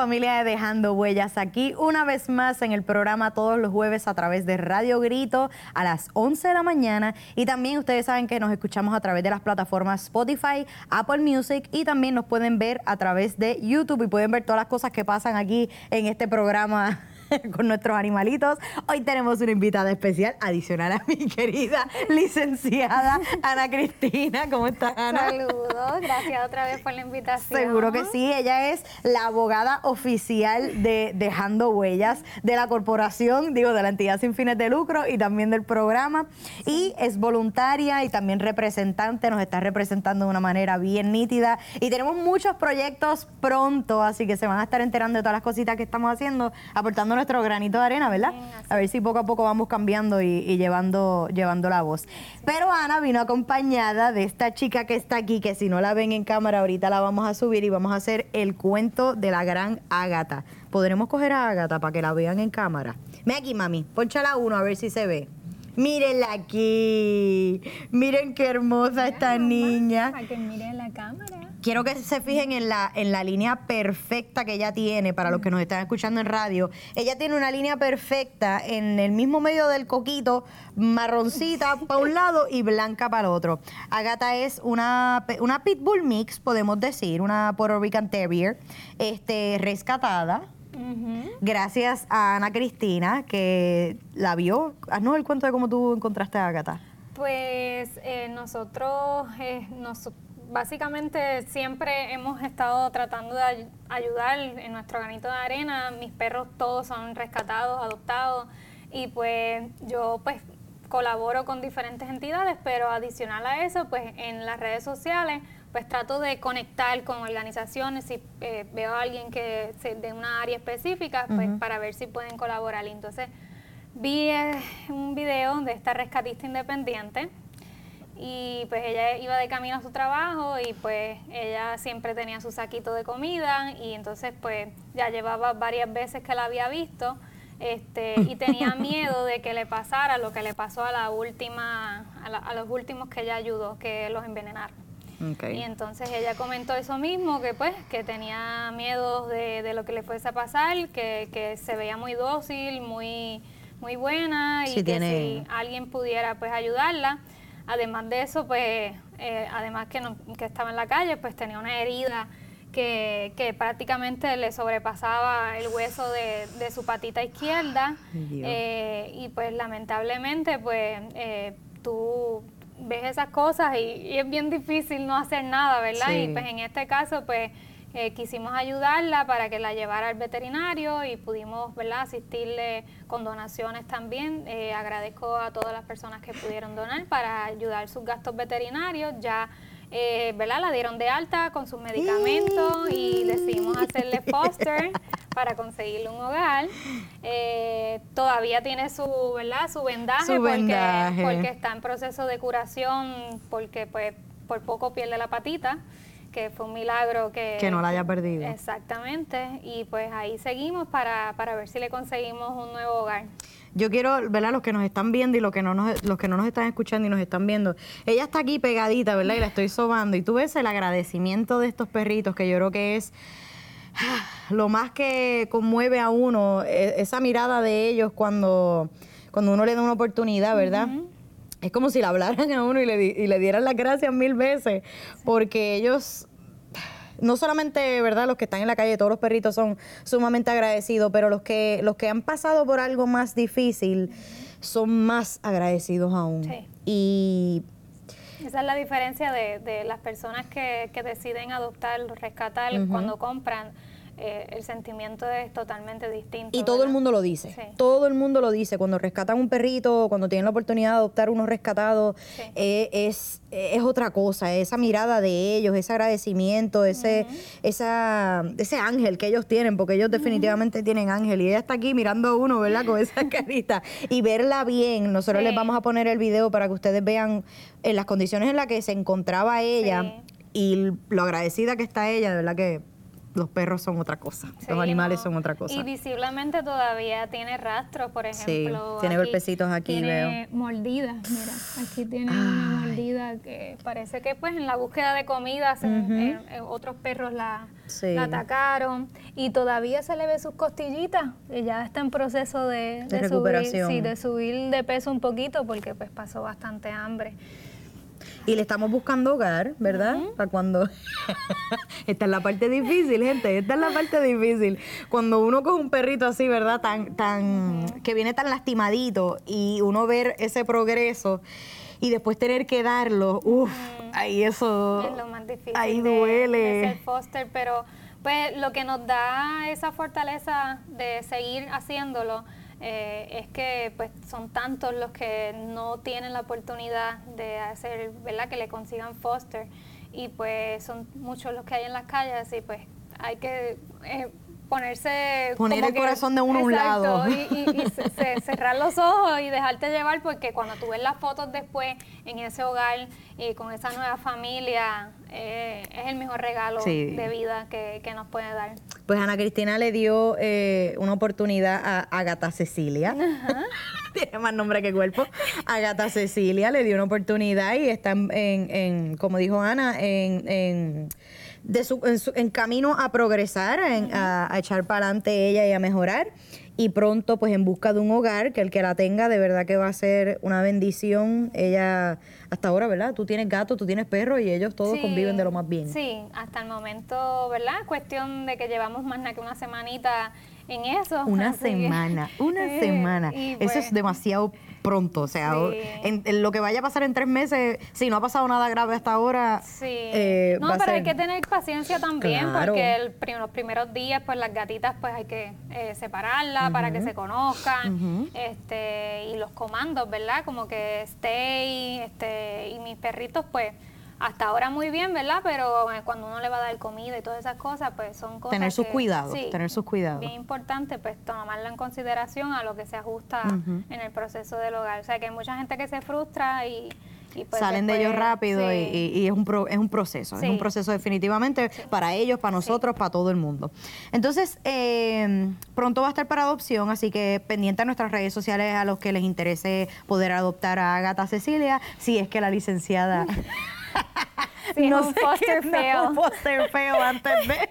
familia de Dejando Huellas, aquí una vez más en el programa todos los jueves a través de Radio Grito a las 11 de la mañana, y también ustedes saben que nos escuchamos a través de las plataformas Spotify, Apple Music, y también nos pueden ver a través de YouTube y pueden ver todas las cosas que pasan aquí en este programa con nuestros animalitos. Hoy tenemos una invitada especial adicional a mi querida licenciada Ana Cristina. ¿Cómo estás, Ana? Saludos, gracias otra vez por la invitación. Seguro que sí, ella es la abogada oficial de Dejando Huellas, de la corporación, de la entidad sin fines de lucro y también del programa, y es voluntaria y también representante, nos está representando de una manera bien nítida, y tenemos muchos proyectos pronto, así que se van a estar enterando de todas las cositas que estamos haciendo, aportando nuestro granito de arena, ¿verdad? A ver si poco a poco vamos cambiando y llevando la voz. Pero Ana vino acompañada de esta chica que está aquí, que si no la ven en cámara, ahorita la vamos a subir y vamos a hacer el cuento de la gran Ágata. ¿Podremos coger a Ágata para que la vean en cámara? Ven aquí, mami, pónchala uno a ver si se ve. Mírenla aquí. Miren qué hermosa esta niña. Para que miren la cámara. Quiero que se fijen en la línea perfecta que ella tiene, para los que nos están escuchando en radio. Ella tiene una línea perfecta en el mismo medio del coquito, marroncita para un lado y blanca para el otro. Ágata es una Pitbull Mix, podemos decir, una Puerto Rican Terrier, rescatada. Gracias a Ana Cristina, que la vio. Haznos el cuento de cómo tú encontraste a Ágata. Pues nosotros básicamente siempre hemos estado tratando de ayudar en nuestro granito de arena. Mis perros todos son rescatados, adoptados, y pues yo colaboro con diferentes entidades, pero adicional a eso, pues en las redes sociales pues trato de conectar con organizaciones. Si veo a alguien que de una área específica, pues para ver si pueden colaborar. Y entonces vi un video de esta rescatista independiente, y pues ella iba de camino a su trabajo, y pues ella siempre tenía su saquito de comida, y entonces pues ya llevaba varias veces que la había visto, y tenía miedo de que le pasara lo que le pasó a los últimos que ella ayudó, que los envenenaron. Okay. Y entonces ella comentó eso mismo, que tenía miedo de lo que le fuese a pasar, que se veía muy dócil, muy buena, y que si alguien pudiera pues ayudarla. Además de eso, además que estaba en la calle, pues tenía una herida que prácticamente le sobrepasaba el hueso de su patita izquierda. Y pues lamentablemente tú ves esas cosas y es bien difícil no hacer nada, ¿verdad? Sí. Y pues en este caso quisimos ayudarla para que la llevara al veterinario, y pudimos, ¿verdad?, asistirle con donaciones también. Agradezco a todas las personas que pudieron donar para ayudar sus gastos veterinarios. Ya ¿verdad?, la dieron de alta con sus medicamentos, y decidimos hacerle foster para conseguirle un hogar. Todavía tiene su vendaje, porque está en proceso de curación, porque pues por poco pierde la patita, que fue un milagro que no la haya perdido. Exactamente, y pues ahí seguimos para ver si le conseguimos un nuevo hogar. Yo quiero, ¿verdad?, los que nos están viendo y los que no nos están escuchando y nos están viendo, ella está aquí pegadita, ¿verdad?, y la estoy sobando, y tú ves el agradecimiento de estos perritos, que yo creo que es lo más que conmueve a uno, esa mirada de ellos cuando uno le da una oportunidad, ¿verdad? Es como si le hablaran a uno y le dieran las gracias 1000 veces, porque ellos, no solamente, ¿verdad?, los que están en la calle, todos los perritos son sumamente agradecidos, pero los que han pasado por algo más difícil son más agradecidos aún. Sí. Y esa es la diferencia de las personas que deciden adoptar, rescatar, cuando compran. El sentimiento es totalmente distinto. Y todo, ¿verdad?, el mundo lo dice. Sí. Todo el mundo lo dice. Cuando rescatan un perrito, cuando tienen la oportunidad de adoptar uno rescatado, sí, es otra cosa. Esa mirada de ellos, ese agradecimiento, ese ángel que ellos tienen, porque ellos definitivamente tienen ángel. Y ella está aquí mirando a uno, ¿verdad?, con esa carita. Y verla bien. Nosotros les vamos a poner el video para que ustedes vean en las condiciones en las que se encontraba ella, y lo agradecida que está ella, de verdad que los perros son otra cosa, sí, los animales son otra cosa. Y visiblemente todavía tiene rastros, por ejemplo. Sí, tiene golpecitos aquí, tiene veo. Mordidas, mira, aquí tiene una mordida. mordida, que parece que pues en la búsqueda de comida otros perros la atacaron y todavía se le ve sus costillitas y ya está en proceso de recuperación. De subir de peso un poquito porque pues pasó bastante hambre. Y le estamos buscando hogar, ¿verdad? Para cuando... Esta es la parte difícil, gente. Esta es la parte difícil. Cuando uno coge un perrito así, ¿verdad? Que viene tan lastimadito y uno ver ese progreso y después tener que darlo, ahí eso... Es lo más difícil. Ahí duele. De ser foster, pero pues lo que nos da esa fortaleza de seguir haciéndolo es que pues son tantos los que no tienen la oportunidad de hacer, ¿verdad? Que le consigan foster y pues son muchos los que hay en las calles y pues hay que poner el corazón de uno a un lado y cerrar los ojos y dejarte llevar porque cuando tú ves las fotos después en ese hogar y con esa nueva familia es el mejor regalo de vida que nos puede dar. Pues Ana Cristina le dio una oportunidad a Ágata Cecilia. Tiene más nombre que cuerpo. Ágata Cecilia le dio una oportunidad y está en como dijo Ana, en camino a progresar, a echar para adelante ella y a mejorar. Y pronto, pues en busca de un hogar, que el que la tenga, de verdad que va a ser una bendición. Ella, hasta ahora, ¿verdad? Tú tienes gato, tú tienes perro y ellos todos conviven de lo más bien. Sí, hasta el momento, ¿verdad? Cuestión de que llevamos más nada que una semanita en eso. Una semana. Y eso es demasiado pronto, o sea, en lo que vaya a pasar en 3 meses, si no ha pasado nada grave hasta ahora, no, pero hay que tener paciencia también, porque los primeros días, pues las gatitas, pues hay que separarlas para que se conozcan, y los comandos, ¿verdad? Como que stay, y mis perritos, pues, hasta ahora muy bien, ¿verdad? Pero cuando uno le va a dar comida y todas esas cosas, pues son cosas tener sus cuidados. Bien importante, pues tomarlo en consideración a lo que se ajusta en el proceso del hogar. O sea, que hay mucha gente que se frustra y pues salen de ellos rápido y es un proceso. Es un proceso definitivamente para ellos, para nosotros, para todo el mundo. Entonces, pronto va a estar para adopción, así que pendiente a nuestras redes sociales a los que les interese poder adoptar a Ágata Cecilia, si es que la licenciada... no es un foster feo antes de...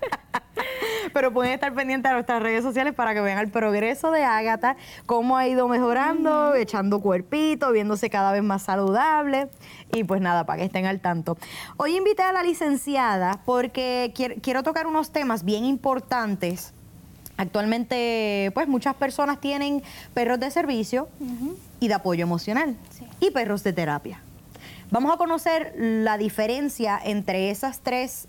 Pero pueden estar pendientes a nuestras redes sociales para que vean el progreso de Ágata, cómo ha ido mejorando, echando cuerpito, viéndose cada vez más saludable. Y pues nada, para que estén al tanto. Hoy invité a la licenciada porque quiero tocar unos temas bien importantes. Actualmente, pues muchas personas tienen perros de servicio y de apoyo emocional y perros de terapia. Vamos a conocer la diferencia entre esas tres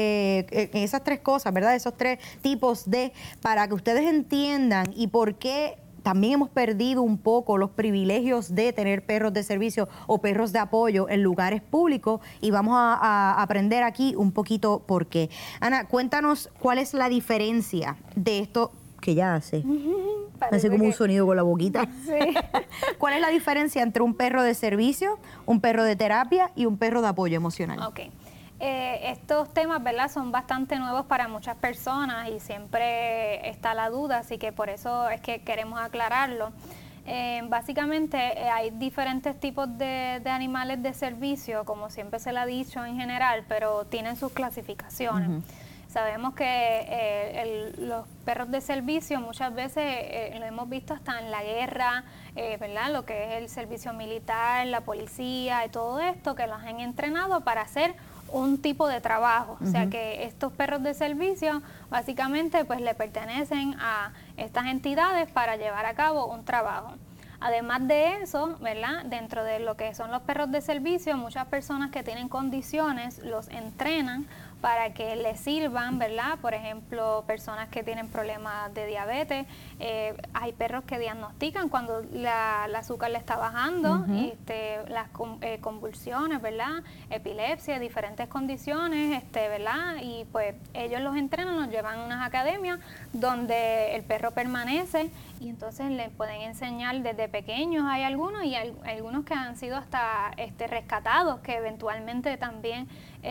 cosas, ¿verdad? Esos 3 tipos para que ustedes entiendan y por qué también hemos perdido un poco los privilegios de tener perros de servicio o perros de apoyo en lugares públicos y vamos a aprender aquí un poquito por qué. Ana, cuéntanos cuál es la diferencia de esto que ya hace. Hace como un sonido con la boquita. Sí. ¿Cuál es la diferencia entre un perro de servicio, un perro de terapia y un perro de apoyo emocional? Ok. Estos temas, ¿verdad?, son bastante nuevos para muchas personas y siempre está la duda, así que por eso es que queremos aclararlo. Básicamente hay diferentes tipos de animales de servicio, como siempre se le ha dicho en general, pero tienen sus clasificaciones. Sabemos que los perros de servicio muchas veces lo hemos visto hasta en la guerra, ¿verdad? Lo que es el servicio militar, la policía y todo esto, que los han entrenado para hacer un tipo de trabajo. O sea que estos perros de servicio básicamente pues le pertenecen a estas entidades para llevar a cabo un trabajo. Además de eso, ¿verdad?, dentro de lo que son los perros de servicio, muchas personas que tienen condiciones los entrenan para que les sirvan, ¿verdad? Por ejemplo, personas que tienen problemas de diabetes, hay perros que diagnostican cuando el azúcar le está bajando, las convulsiones, ¿verdad? Epilepsia, diferentes condiciones, ¿verdad? Y pues ellos los entrenan, los llevan a unas academias donde el perro permanece y entonces le pueden enseñar desde pequeños, hay algunos y hay algunos que han sido hasta rescatados, que eventualmente también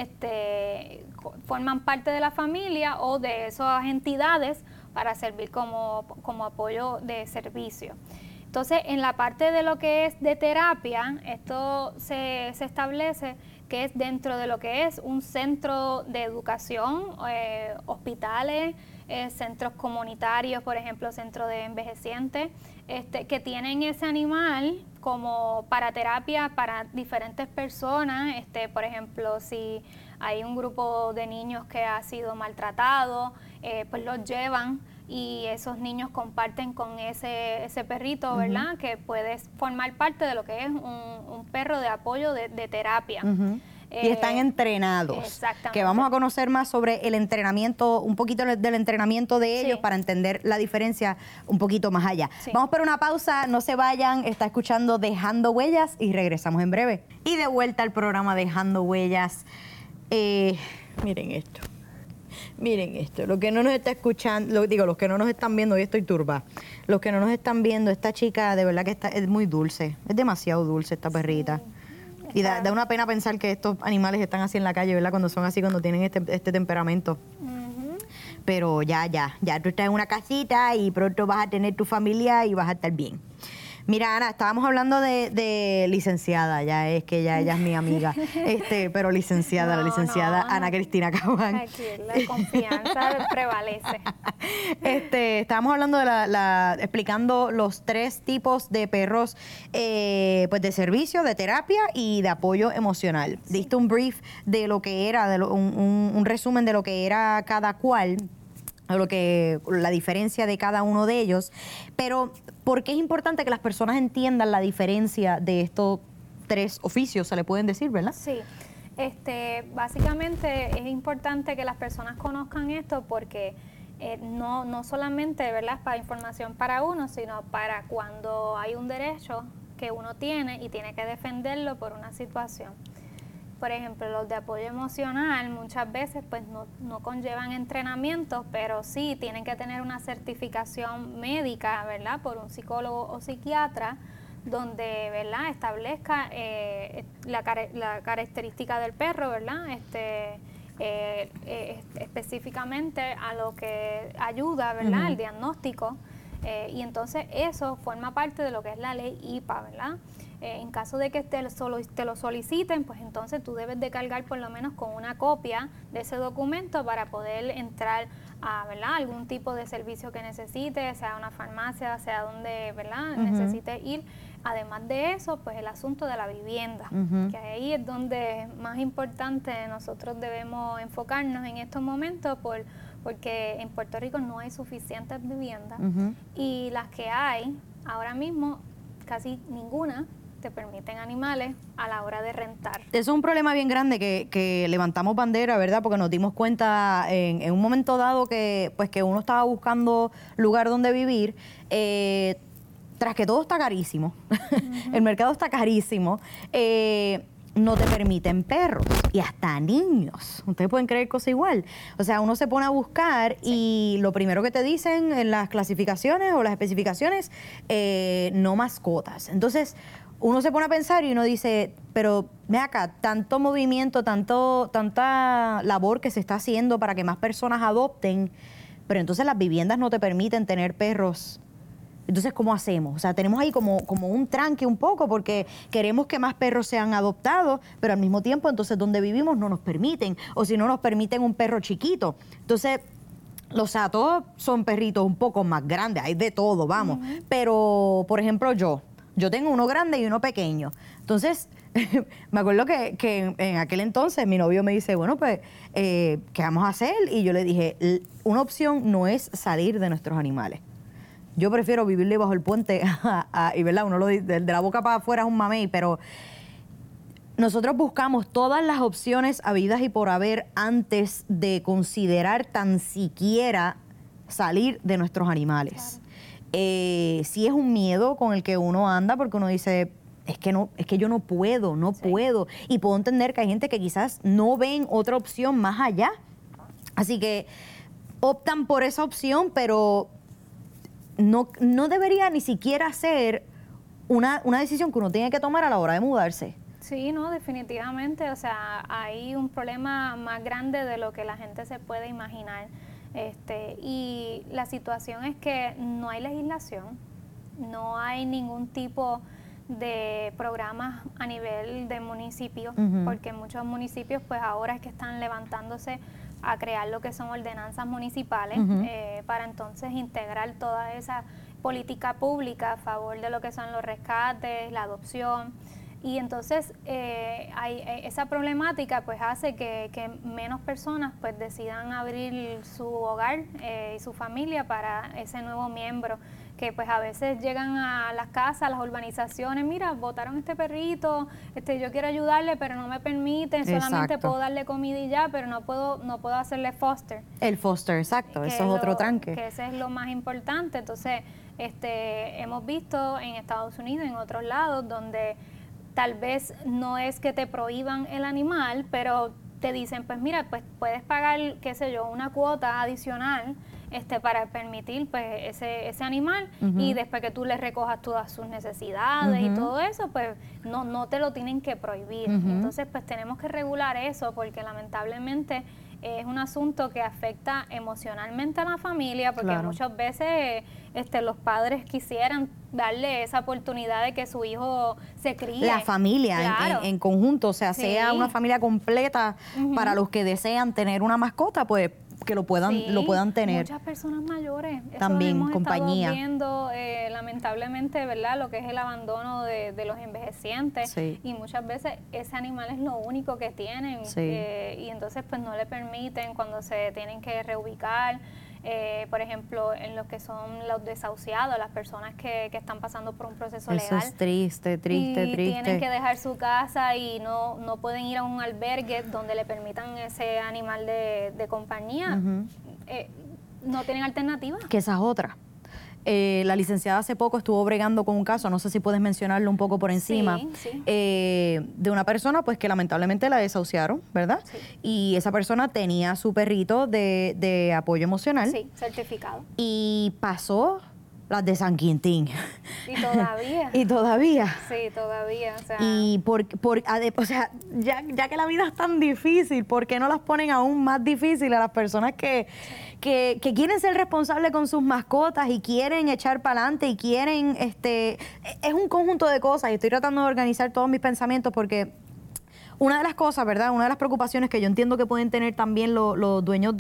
forman parte de la familia o de esas entidades para servir como apoyo de servicio. Entonces, en la parte de lo que es de terapia, esto se establece que es dentro de lo que es un centro de educación, hospitales, centros comunitarios, por ejemplo, centros de envejecientes, que tienen ese animal como para terapia para diferentes personas. Por ejemplo, si hay un grupo de niños que ha sido maltratado, pues los llevan y esos niños comparten con ese perrito, ¿verdad? Que puede formar parte de lo que es un perro de apoyo de terapia. Y están entrenados. Exactamente. Que vamos a conocer más sobre el entrenamiento, un poquito del entrenamiento de ellos para entender la diferencia un poquito más allá. Sí. Vamos por una pausa, no se vayan, está escuchando Dejando Huellas y regresamos en breve. Y de vuelta al programa Dejando Huellas. Miren esto. Miren esto, lo que no nos está escuchando, los que no nos están viendo, hoy estoy turba, los que no nos están viendo, esta chica de verdad que es muy dulce, es demasiado dulce esta perrita. Sí, y da una pena pensar que estos animales están así en la calle, ¿verdad? Cuando son así, cuando tienen este temperamento. Pero ya tú estás en una casita y pronto vas a tener tu familia y vas a estar bien. Mira, Ana, estábamos hablando de licenciada, ya es que ella es mi amiga, pero licenciada, la licenciada Ana Cristina Cabán. Aquí la confianza prevalece. Estábamos hablando explicando los 3 tipos de perros, pues de servicio, de terapia y de apoyo emocional. Sí. Diste un brief de lo que era, un resumen de lo que era cada cual, la diferencia de cada uno de ellos, pero ¿por qué es importante que las personas entiendan la diferencia de estos 3 oficios, se le pueden decir, verdad? Sí, básicamente es importante que las personas conozcan esto porque no solamente, ¿verdad?, para información para uno, sino para cuando hay un derecho que uno tiene y tiene que defenderlo por una situación. Por ejemplo, los de apoyo emocional muchas veces pues no conllevan entrenamientos, pero sí tienen que tener una certificación médica, ¿verdad?, por un psicólogo o psiquiatra, donde, ¿verdad?, establezca la característica del perro, ¿verdad?, específicamente a lo que ayuda, ¿verdad?, el diagnóstico, y entonces eso forma parte de lo que es la ley IPA, ¿verdad? En caso de que te lo soliciten, pues entonces tú debes de cargar por lo menos con una copia de ese documento para poder entrar a, ¿verdad?, algún tipo de servicio que necesites, sea una farmacia, sea donde, ¿verdad?, necesites ir. Además de eso, pues el asunto de la vivienda, que ahí es donde más importante nosotros debemos enfocarnos en estos momentos porque en Puerto Rico no hay suficientes viviendas y las que hay ahora mismo, casi ninguna te permiten animales a la hora de rentar. Eso es un problema bien grande que levantamos bandera, ¿verdad? Porque nos dimos cuenta en un momento dado que uno estaba buscando lugar donde vivir, tras que todo está carísimo, el mercado está carísimo, no te permiten perros y hasta niños. Ustedes pueden creer cosas igual. O sea, uno se pone a buscar y lo primero que te dicen en las clasificaciones o las especificaciones, no mascotas. Entonces, uno se pone a pensar y uno dice, pero ve acá, tanto movimiento, tanta labor que se está haciendo para que más personas adopten, pero entonces las viviendas no te permiten tener perros. Entonces, ¿cómo hacemos? O sea, tenemos ahí como un tranque un poco porque queremos que más perros sean adoptados, pero al mismo tiempo, entonces, donde vivimos no nos permiten. O si no nos permiten un perro chiquito. Entonces, los todos son perritos un poco más grandes, hay de todo, vamos. Pero, por ejemplo, yo tengo uno grande y uno pequeño. Entonces, me acuerdo que en aquel entonces mi novio me dice, bueno, pues, ¿qué vamos a hacer? Y yo le dije, una opción no es salir de nuestros animales. Yo prefiero vivir debajo del puente y, ¿verdad? Uno de la boca para afuera es un mamey, pero nosotros buscamos todas las opciones habidas y por haber antes de considerar tan siquiera salir de nuestros animales. Claro. Sí es un miedo con el que uno anda porque uno dice, es que yo no puedo. Y puedo entender que hay gente que quizás no ven otra opción más allá. Así que optan por esa opción, pero no debería ni siquiera ser una decisión que uno tiene que tomar a la hora de mudarse. Sí, no, definitivamente. O sea, hay un problema más grande de lo que la gente se puede imaginar. Y la situación es que no hay legislación. no hay ningún tipo de programas a nivel de municipio, porque muchos municipios pues ahora es que están levantándose a crear lo que son ordenanzas municipales para entonces integrar toda esa política pública a favor de lo que son los rescates, la adopción. Y entonces esa problemática pues hace que menos personas pues decidan abrir su hogar y su familia para ese nuevo miembro, que pues a veces llegan a las casas, a las urbanizaciones, mira, botaron este perrito, yo quiero ayudarle, pero no me permiten, solamente puedo darle comida y ya, pero no puedo hacerle foster. El foster, exacto, eso es otro tranque. Que ese es lo más importante. Entonces, hemos visto en Estados Unidos, en otros lados, donde tal vez no es que te prohíban el animal, pero te dicen, pues mira, pues puedes pagar, qué sé yo, una cuota adicional para permitir pues ese animal y después que tú le recojas todas sus necesidades y todo eso, pues no te lo tienen que prohibir. Entonces, pues tenemos que regular eso porque lamentablemente es un asunto que afecta emocionalmente a la familia, porque muchas veces los padres quisieran darle esa oportunidad de que su hijo se críe. La familia en conjunto, o sea, sea una familia completa para los que desean tener una mascota, pues que lo puedan tener. Muchas personas mayores. También, hemos compañía. Estado viendo, lamentablemente, ¿verdad?, lo que es el abandono de los envejecientes. Y muchas veces ese animal es lo único que tienen. Y entonces, pues, no le permiten cuando se tienen que reubicar. Por ejemplo, en lo que son los desahuciados, las personas que están pasando por un proceso legal. Eso es triste. Tienen que dejar su casa y no pueden ir a un albergue donde le permitan ese animal de compañía. No tienen alternativa. Que esa es otra. La licenciada hace poco estuvo bregando con un caso, no sé si puedes mencionarlo un poco por encima, de una persona pues que lamentablemente la desahuciaron, ¿verdad? Y esa persona tenía su perrito de apoyo emocional. Sí, certificado. Y pasó las de San Quintín. Y todavía. Y todavía. Sí, todavía. O sea, y o sea, ya que la vida es tan difícil, ¿por qué no las ponen aún más difíciles a las personas que quieren ser responsables con sus mascotas y quieren echar para adelante y quieren, es un conjunto de cosas y estoy tratando de organizar todos mis pensamientos porque una de las cosas, ¿verdad? Una de las preocupaciones que yo entiendo que pueden tener también los dueños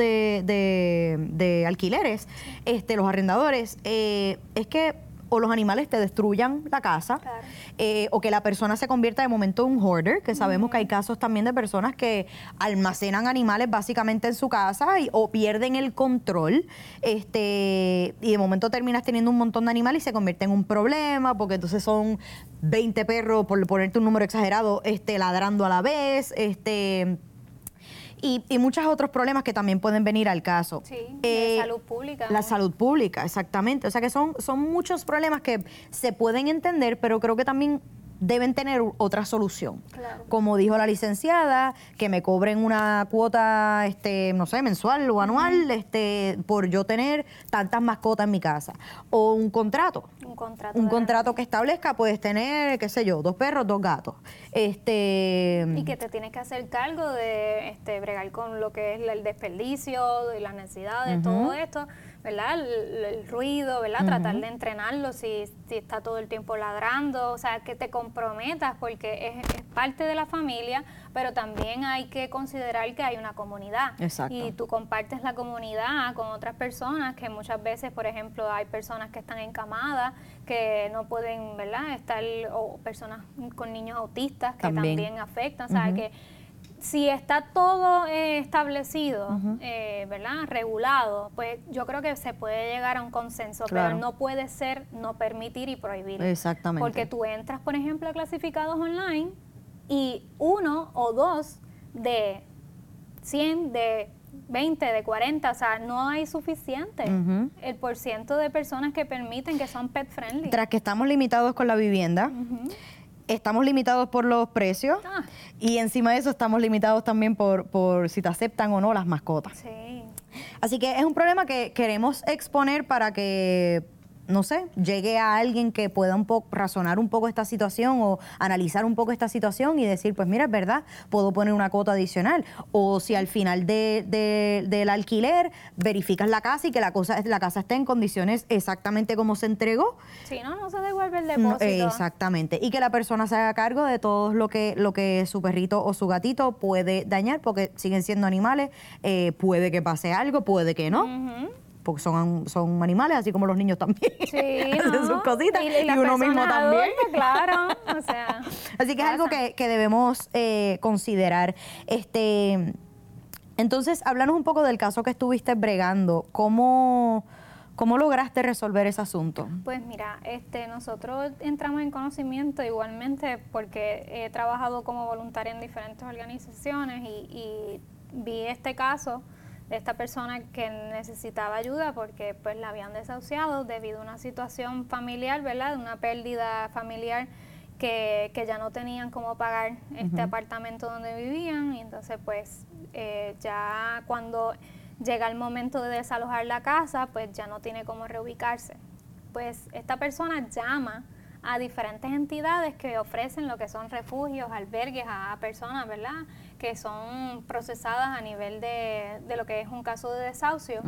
de alquileres, los arrendadores, es que o los animales te destruyan la casa, o que la persona se convierta de momento en un hoarder, que sabemos que hay casos también de personas que almacenan animales básicamente en su casa o pierden el control, y de momento terminas teniendo un montón de animales y se convierte en un problema, porque entonces son 20 perros, por ponerte un número exagerado, ladrando a la vez, y muchos otros problemas que también pueden venir al caso. Sí, de salud pública. La salud pública, exactamente. O sea que son muchos problemas que se pueden entender, pero creo que también deben tener otra solución. Claro. Como dijo la licenciada, que me cobren una cuota, no sé, mensual o anual, por yo tener tantas mascotas en mi casa. O un contrato. Un contrato que establezca, puedes tener, qué sé yo, 2 perros, 2 gatos. Y que te tienes que hacer cargo de bregar con lo que es el desperdicio, y las necesidades, todo esto, ¿verdad? El ruido, ¿verdad? Tratar de entrenarlo si está todo el tiempo ladrando, o sea, que te comprometas porque es parte de la familia, pero también hay que considerar que hay una comunidad. Exacto. Y tú compartes la comunidad con otras personas que muchas veces, por ejemplo, hay personas que están encamadas, que no pueden, ¿verdad?, estar, o personas con niños autistas que también afectan, o sea, que si está todo establecido, ¿verdad?, regulado, pues yo creo que se puede llegar a un consenso, pero no puede ser no permitir y prohibir. Exactamente. Porque tú entras, por ejemplo, a clasificados online y 1 o 2 de 100, de 20, de 40, o sea, no hay suficiente el porciento de personas que permiten, que son pet friendly. Tras que estamos limitados con la vivienda, estamos limitados por los precios y encima de eso estamos limitados también por si te aceptan o no las mascotas. Sí. Así que es un problema que queremos exponer para que no sé, llegue a alguien que pueda un poco razonar un poco esta situación o analizar un poco esta situación y decir, pues mira, es verdad, puedo poner una cuota adicional. O si al final del alquiler verificas la casa y que la casa esté en condiciones exactamente como se entregó. Si no, no se devuelve el depósito. Exactamente. Y que la persona se haga cargo de todo lo que su perrito o su gatito puede dañar, porque siguen siendo animales, puede que pase algo, puede que no. Porque son animales, así como los niños también. Sí, hacen sus cositas. Y uno mismo también. Adultas, claro. O sea, así que es algo que debemos considerar. Entonces, háblanos un poco del caso que estuviste bregando. ¿Cómo lograste resolver ese asunto? Pues mira, nosotros entramos en conocimiento igualmente porque he trabajado como voluntaria en diferentes organizaciones y vi este caso de esta persona que necesitaba ayuda porque pues la habían desahuciado debido a una situación familiar, ¿verdad? De una pérdida familiar que ya no tenían cómo pagar este apartamento donde vivían y entonces pues ya cuando llega el momento de desalojar la casa, pues ya no tiene cómo reubicarse. Pues esta persona llama a diferentes entidades que ofrecen lo que son refugios, albergues a personas, ¿verdad?, que son procesadas a nivel de lo que es un caso de desahucio.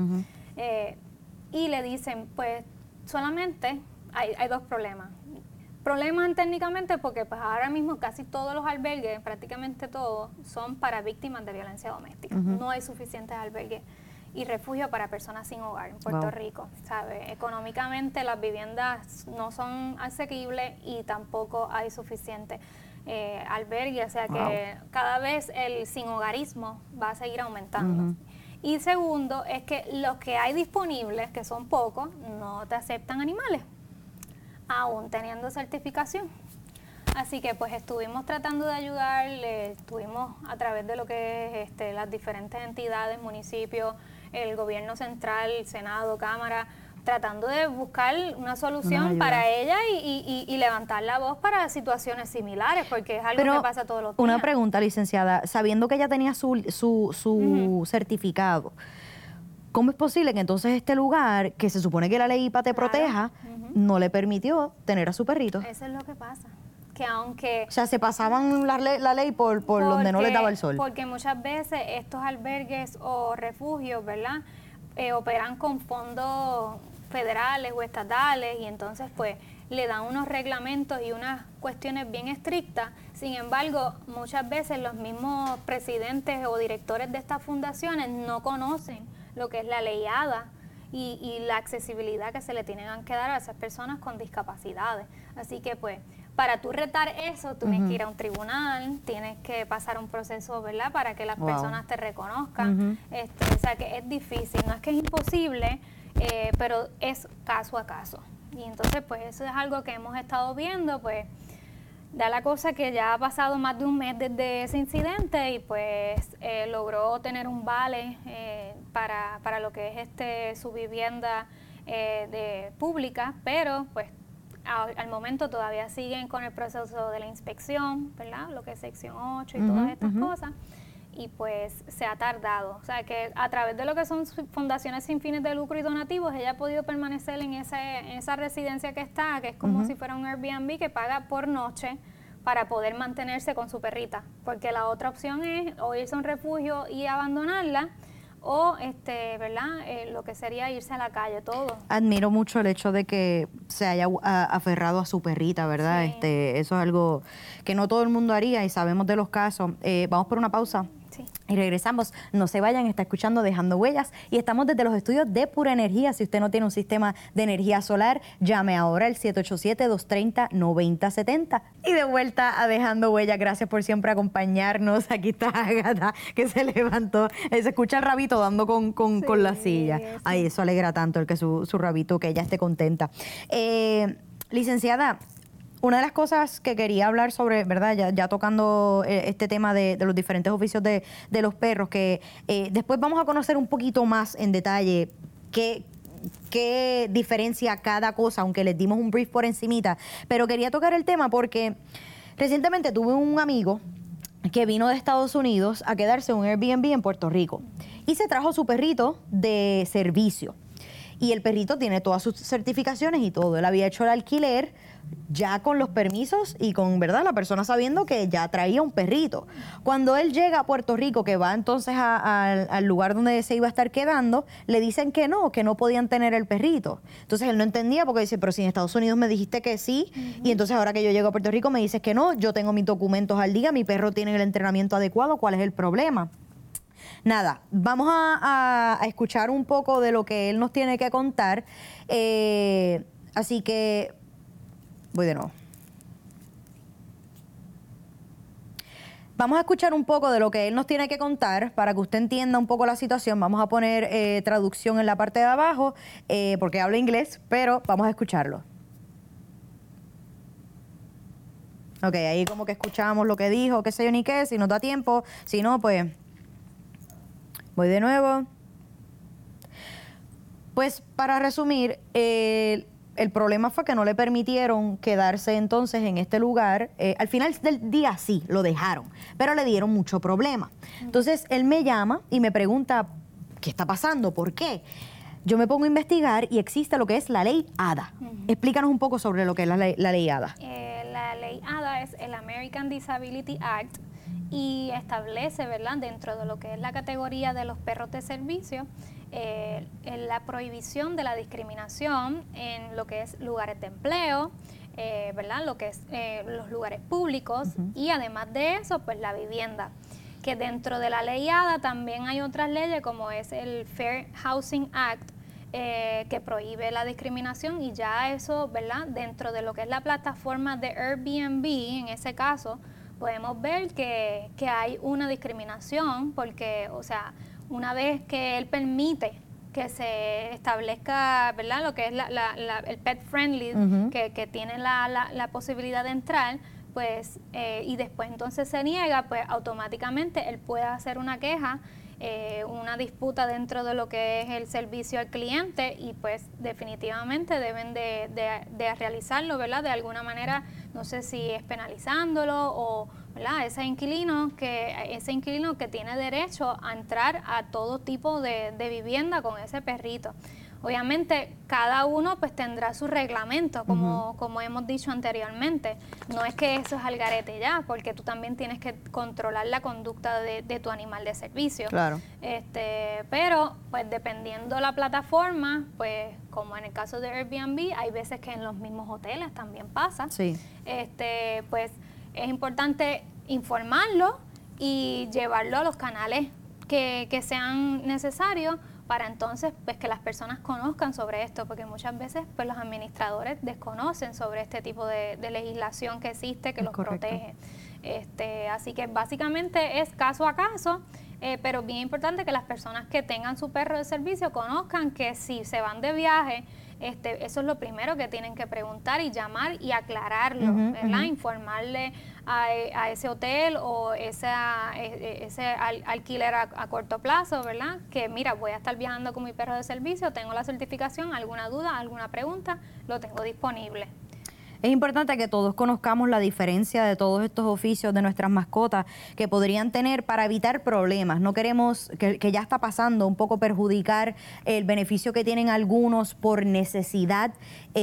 Y le dicen, pues solamente hay dos problemas. Problemas técnicamente porque pues ahora mismo casi todos los albergues, prácticamente todos, son para víctimas de violencia doméstica. No hay suficientes albergues y refugio para personas sin hogar en Puerto Rico, ¿sabe? Económicamente las viviendas no son asequibles y tampoco hay suficiente albergue, o sea que cada vez el sin hogarismo va a seguir aumentando. Y segundo, es que los que hay disponibles, que son pocos, no te aceptan animales, aún teniendo certificación. Así que pues estuvimos tratando de ayudar, estuvimos a través de lo que es las diferentes entidades, municipios, el gobierno central, Senado, Cámara, tratando de buscar una solución para ella y levantar la voz para situaciones similares, porque es algo que pasa todos los días. Una pregunta, licenciada, sabiendo que ella tenía su certificado, ¿cómo es posible que entonces este lugar, que se supone que la ley IPA te proteja, no le permitió tener a su perrito? Eso es lo que pasa. Que aunque... O sea, se pasaban la ley por donde no les daba el sol. Porque muchas veces estos albergues o refugios, ¿verdad?, operan con fondos federales o estatales y entonces pues le dan unos reglamentos y unas cuestiones bien estrictas. Sin embargo, muchas veces los mismos presidentes o directores de estas fundaciones no conocen lo que es la ley ADA y la accesibilidad que se le tienen que dar a esas personas con discapacidades. Así que pues para tú retar eso, tú tienes que ir a un tribunal, tienes que pasar un proceso, ¿verdad?, para que las personas te reconozcan. O sea que es difícil, no es que es imposible, pero es caso a caso. Y entonces pues eso es algo que hemos estado viendo, pues da la cosa que ya ha pasado más de un mes desde ese incidente y pues logró tener un vale para lo que es su vivienda pública, pero pues al momento todavía siguen con el proceso de la inspección, ¿verdad?, lo que es sección 8 y todas estas cosas, y pues se ha tardado. O sea que a través de lo que son fundaciones sin fines de lucro y donativos, ella ha podido permanecer en esa residencia que está, que es como si fuera un Airbnb que paga por noche para poder mantenerse con su perrita, porque la otra opción es o irse a un refugio y abandonarla, o ¿verdad?, lo que sería irse a la calle, todo. Admiro mucho el hecho de que se haya aferrado a su perrita, ¿verdad? Sí. Eso es algo que no todo el mundo haría y sabemos de los casos. Vamos por una pausa. Sí. Y regresamos. No se vayan, está escuchando Dejando Huellas y estamos desde los estudios de Pura Energía. Si usted no tiene un sistema de energía solar, llame ahora al 787-230-9070. Y de vuelta a Dejando Huellas. Gracias por siempre acompañarnos. Aquí está Ágata, que se levantó. Se escucha el rabito dando con la silla. Sí. Ay, eso alegra tanto el que su rabito, que ella esté contenta. Licenciada, una de las cosas que quería hablar sobre, ¿verdad?, ya tocando este tema de los diferentes oficios de los perros, que después vamos a conocer un poquito más en detalle qué diferencia cada cosa, aunque les dimos un brief por encimita, pero quería tocar el tema porque recientemente tuve un amigo que vino de Estados Unidos a quedarse en un Airbnb en Puerto Rico y se trajo su perrito de servicio. y el perrito tiene todas sus certificaciones y todo. Él había hecho el alquiler ya con los permisos y con, ¿verdad?, la persona sabiendo que ya traía un perrito. Cuando él llega a Puerto Rico, que va entonces al lugar donde se iba a estar quedando, le dicen que no podían tener el perrito. Entonces él no entendía porque dice, pero si en Estados Unidos me dijiste que sí, y entonces ahora que yo llego a Puerto Rico me dices que no, yo tengo mis documentos al día, mi perro tiene el entrenamiento adecuado, ¿cuál es el problema? Nada, vamos a escuchar un poco de lo que él nos tiene que contar. Así que voy de nuevo. Vamos a escuchar un poco de lo que él nos tiene que contar para que usted entienda un poco la situación. Vamos a poner traducción en la parte de abajo porque habla inglés, pero vamos a escucharlo. Ok, ahí como que escuchamos lo que dijo, qué sé yo ni qué, si nos da tiempo, si no, pues voy de nuevo. Pues para resumir, el problema fue que no le permitieron quedarse entonces en este lugar. Al final del día sí, lo dejaron, pero le dieron mucho problema. Entonces él me llama y me pregunta, ¿qué está pasando? ¿Por qué? Yo me pongo a investigar y existe lo que es la ley ADA. Explícanos un poco sobre lo que es la ley ADA. La ley ADA es el American Disability Act y establece, ¿verdad?, dentro de lo que es la categoría de los perros de servicio, la prohibición de la discriminación en lo que es lugares de empleo, ¿verdad?, lo que es los lugares públicos y además de eso, pues la vivienda. Que dentro de la ley ADA también hay otras leyes como es el Fair Housing Act, que prohíbe la discriminación y ya eso, ¿verdad?, dentro de lo que es la plataforma de Airbnb, en ese caso, podemos ver que hay una discriminación porque, o sea, una vez que él permite que se establezca, ¿verdad?, lo que es el pet friendly, que tiene la posibilidad de entrar, pues, y después entonces se niega, pues automáticamente él puede hacer una queja, una disputa dentro de lo que es el servicio al cliente y pues definitivamente deben de realizarlo, ¿verdad?, de alguna manera, no sé si es penalizándolo o, ¿verdad?, ese inquilino que tiene derecho a entrar a todo tipo de vivienda con ese perrito. Obviamente, cada uno pues tendrá su reglamento, como hemos dicho anteriormente. No es que eso es al garete ya, porque tú también tienes que controlar la conducta de tu animal de servicio. Claro. Pero, pues dependiendo la plataforma, pues como en el caso de Airbnb, hay veces que en los mismos hoteles también pasa. Sí. Pues es importante informarlo y llevarlo a los canales que sean necesarios para entonces pues que las personas conozcan sobre esto, porque muchas veces pues los administradores desconocen sobre este tipo de legislación que existe, que los protege. Así que básicamente es caso a caso, pero bien importante que las personas que tengan su perro de servicio conozcan que si se van de viaje, eso es lo primero que tienen que preguntar y llamar y aclararlo, ¿verdad? Informarle a ese hotel o ese alquiler a corto plazo, ¿verdad? Que mira, voy a estar viajando con mi perro de servicio, tengo la certificación, alguna duda, alguna pregunta, lo tengo disponible. Es importante que todos conozcamos la diferencia de todos estos oficios de nuestras mascotas que podrían tener para evitar problemas. No queremos, que ya está pasando, un poco perjudicar el beneficio que tienen algunos por necesidad,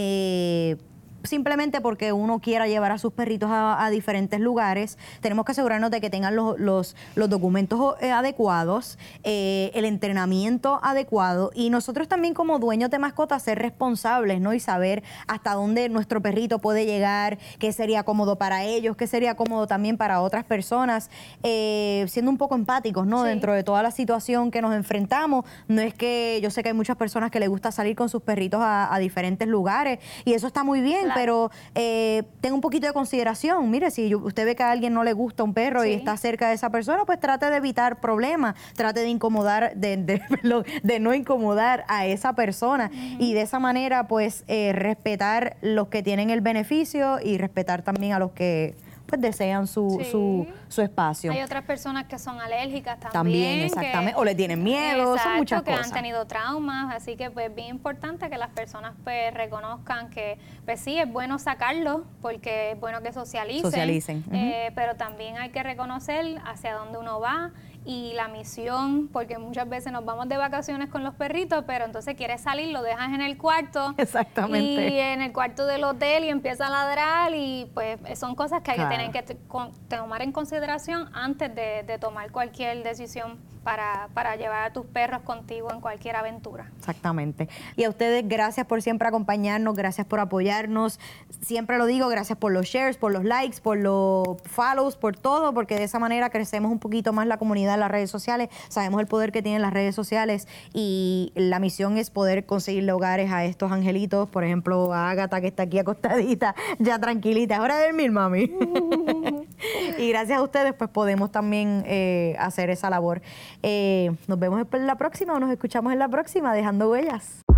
simplemente porque uno quiera llevar a sus perritos a diferentes lugares. Tenemos que asegurarnos de que tengan los documentos adecuados, el entrenamiento adecuado y nosotros también como dueños de mascotas ser responsables, ¿no? Y saber hasta dónde nuestro perrito puede llegar, qué sería cómodo para ellos, qué sería cómodo también para otras personas, siendo un poco empáticos, ¿no? Sí. Dentro de toda la situación que nos enfrentamos. No es que yo sé que hay muchas personas que les gusta salir con sus perritos a diferentes lugares y eso está muy bien. Claro. Pero tenga un poquito de consideración. Mire, si usted ve que a alguien no le gusta un perro y está cerca de esa persona, pues trate de evitar problemas, trate de incomodar, de no incomodar a esa persona y de esa manera pues respetar los que tienen el beneficio y respetar también a los que pues desean su espacio. Hay otras personas que son alérgicas también exactamente, o le tienen miedo, son muchas cosas. Que han tenido traumas, así que pues bien importante que las personas pues reconozcan que pues sí, es bueno sacarlos porque es bueno que socialicen. Pero también hay que reconocer hacia dónde uno va y la misión, porque muchas veces nos vamos de vacaciones con los perritos, pero entonces quieres salir, lo dejas en el cuarto. Exactamente. Y en el cuarto del hotel y empieza a ladrar y pues son cosas que hay que tener que tomar en consideración antes de tomar cualquier decisión para llevar a tus perros contigo en cualquier aventura. Exactamente. Y a ustedes, gracias por siempre acompañarnos, gracias por apoyarnos. Siempre lo digo, gracias por los shares, por los likes, por los follows, por todo, porque de esa manera crecemos un poquito más la comunidad en las redes sociales. Sabemos el poder que tienen las redes sociales y la misión es poder conseguirle hogares a estos angelitos. Por ejemplo, a Ágata, que está aquí acostadita, ya tranquilita. Es hora de dormir, mami. Y gracias a ustedes, pues podemos también hacer esa labor. Nos vemos en la próxima o nos escuchamos en la próxima, Dejando Huellas.